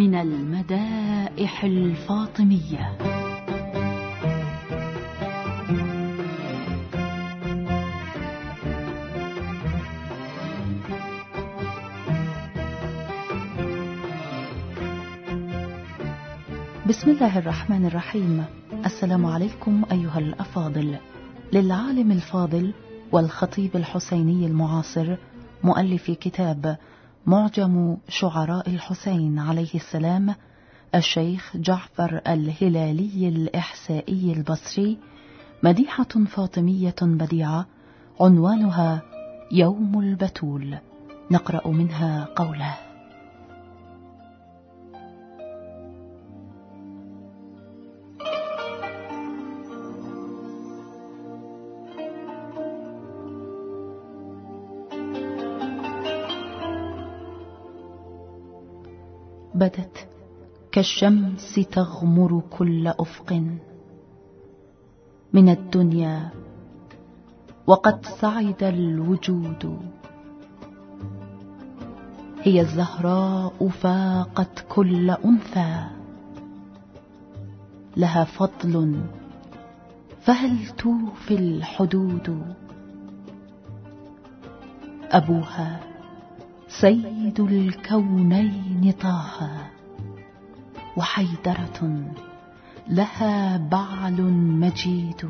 من المدائح الفاطمية. بسم الله الرحمن الرحيم. السلام عليكم أيها الأفاضل. للعالم الفاضل والخطيب الحسيني المعاصر مؤلف كتاب معجم شعراء الحسين عليه السلام الشيخ جعفر الهلالي الإحسائي البصري مديحة فاطمية بديعة عنوانها يوم البتول. نقرأ منها قوله: بدت كالشمس تغمر كل أفق من الدنيا وقد سعد الوجود. هي الزهراء فاقت كل أنثى، لها فضل فهل توفي الحدود. أبوها سيد الكونين طه، وحيدرة لها بعل مجيد،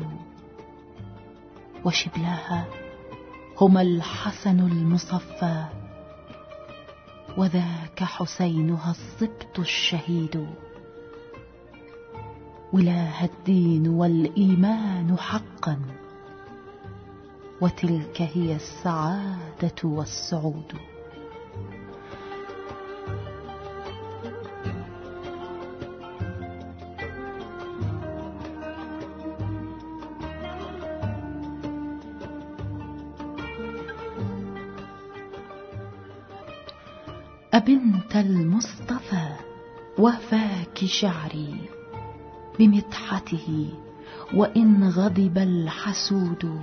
وشبلاها هما الحسن المصفى، وذاك حسينها السبط الشهيد. ولاه الدين والإيمان حقا، وتلك هي السعادة والسعود. أبنت المصطفى وفاك شعري بمدحته، وإن غضب الحسود.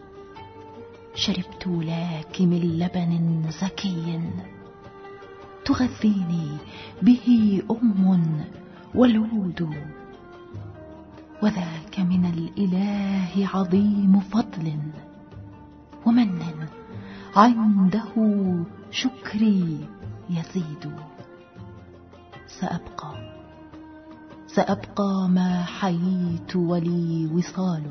شربت لك من لبن زكي تغذيني به ولود. وذاك من الإله عظيم فضل ومن عنده شكري يزيد. سأبقى ما حييت ولي وصال،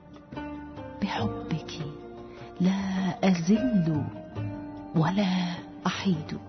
بحبك لا أزل ولا أحيد.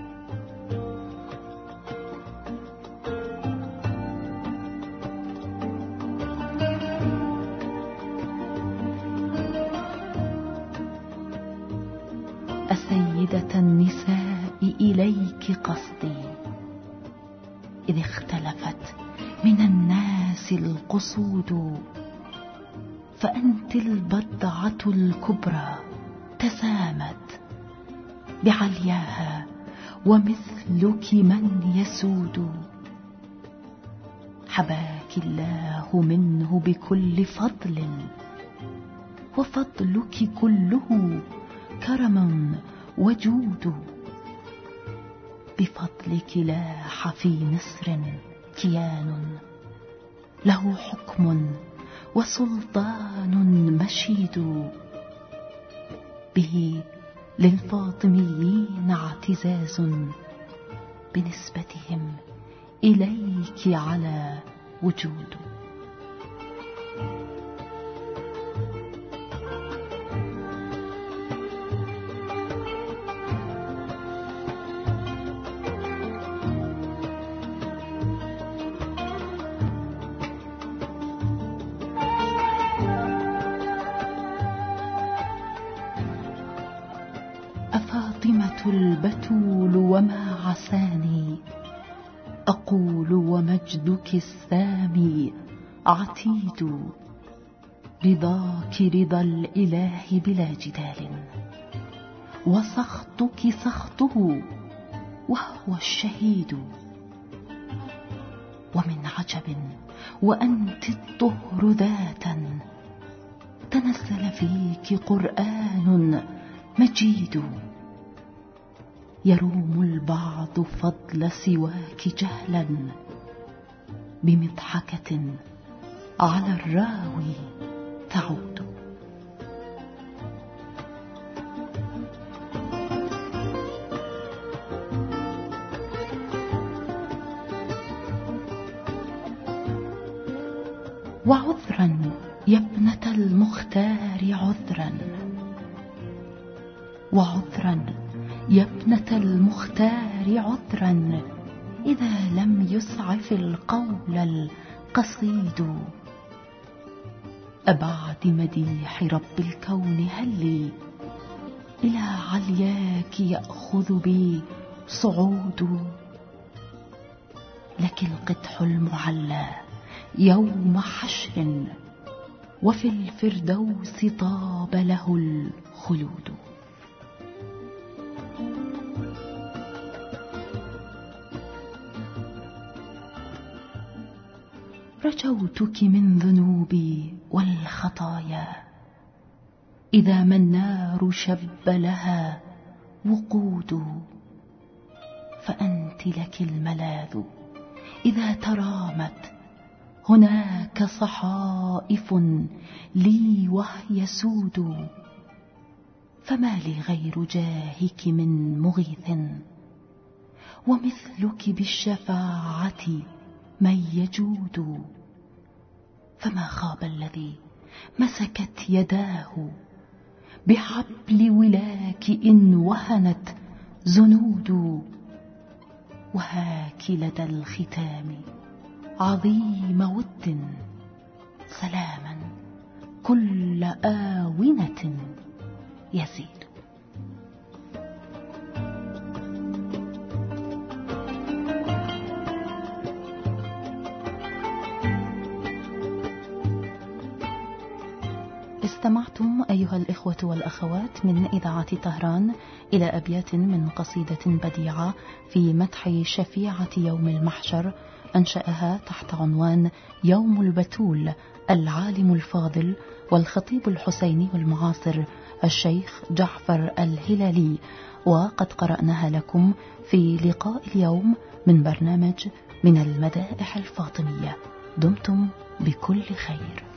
السيدة النساء إليك قصدي، إذ اختلفت من الناس القصود. فأنت البضعة الكبرى تسامت بعلياها، ومثلك من يسود. حباك الله منه بكل فضل، وفضلك كله كرم وجود. بفضلك لاح في مصر كيان له حكم وسلطان مشيد. به للفاطميين اعتزاز، بنسبتهم إليك على وجود. أفاطمة البتول وما عساني، أقول ومجدك السامي عتيد. رضاك رضا الإله بلا جدال، وسخطك سخطه وهو الشهيد. ومن عجب وأنت الطهر ذاتا، تنزل فيك قرآن مجيد. يروم البعض فضل سواك جهلا، بمضحكة على الراوي تعود. وعذرا يا ابنة المختار عذرا، وعذرا يا ابنة المختار عذرا، إذا لم يسعف القول القصيد. أبعد مديح رب الكون هل لي، إلى علياك يأخذ بي صعود. لك القدح المعلى يوم حشر، وفي الفردوس طاب له الخلود. رجوتك من ذنوبي والخطايا، إذا ما النار شب لها وقود. فأنت لك الملاذ إذا ترامت، هناك صحائف لي وهي سود. فما لي غير جاهك من مغيث، ومثلك بالشفاعة من يجود. فما خاب الذي مسكت يداه بحبل ولاك إن وهنت زنود. وهاك لدى الختام عظيم ود، سلاما كل آونة يزيد. استمعتم أيها الإخوة والأخوات من إذاعة طهران إلى أبيات من قصيدة بديعة في مدح شفيعة يوم المحشر، أنشأها تحت عنوان يوم البتول العالم الفاضل والخطيب الحسيني المعاصر الشيخ جعفر الهلالي. وقد قرأناها لكم في لقاء اليوم من برنامج من المدائح الفاطمية. دمتم بكل خير.